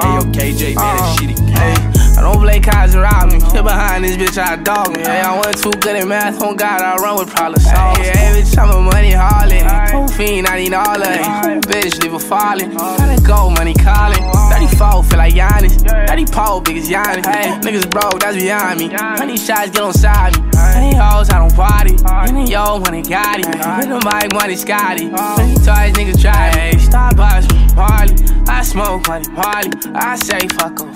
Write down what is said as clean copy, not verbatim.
Ayo, KJ, man, that shit Hey, I don't play cards around me. Get behind this bitch, I dog me. Hey, I wasn't too good at math. On God, I run with problems. Hey, every time I'm money hauling. Whole fiend, I need all of it. Bitch, leave her falling. Gotta go, money calling. 34, feel like Giannis. 30 pole, big as Giannis. Hey, niggas broke, that's behind me. Honey shots get on side me. Honey hoes, I don't party. And yo, money got it. With the mic, money Scotty. Honey toys, niggas try. Hey, Starbucks, Marley. I smoke money, Marley. I say fuck 'em.